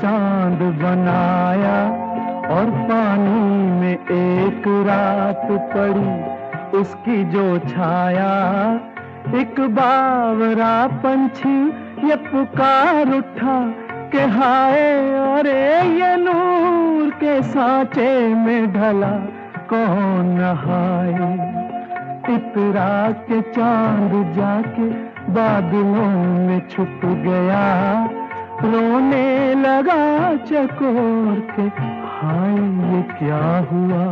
चांद बनाया और पानी में एक रात पड़ी उसकी जो छाया। एक बावरा पंछी ये पुकार उठा कि हाय अरे ये नूर के सांचे में ढला कौन नहाए। इतरा के चांद जाके बादलों में छुप गया, रोने लगा चकोर के हाय ये क्या हुआ।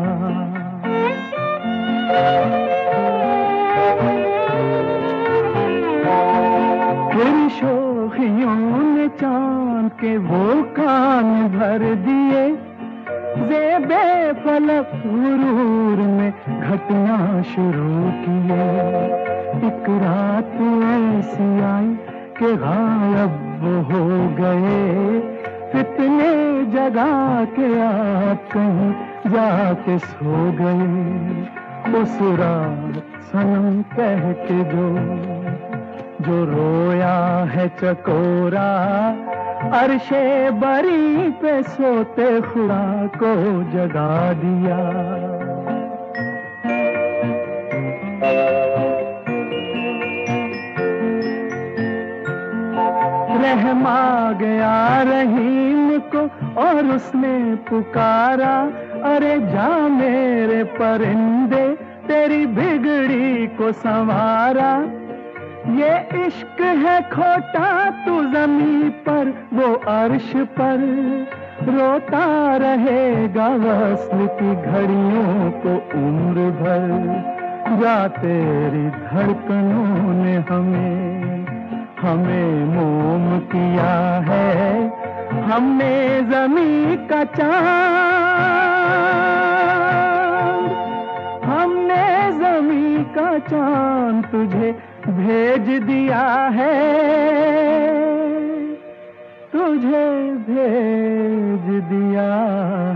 फिर शोखियों ने चांद के वो कान भर दिए, ज़ेबे फलक गुरूर में घटना शुरू किए। एक रात ऐसी आई कि गायब हो गए, फितने जगा के आप कहीं जाके सो गए। उस रात सनम कह के जो रोया है चकोरा, अर्शे बरी पे सोते खुदा को जगा दिया। रहम आ गया रहीम को और उसने पुकारा, अरे जा मेरे परिंदे तेरी बिगड़ी को संवारा। ये इश्क है खोटा तू जमीन पर वो अर्श पर, रोता रहेगा वस्ल की घड़ियों को उम्र भर। जा तेरी धड़कनों ने हमें मोम किया है, हमने जमीन का चांद तुझे भेज दिया है, तुझे भेज दिया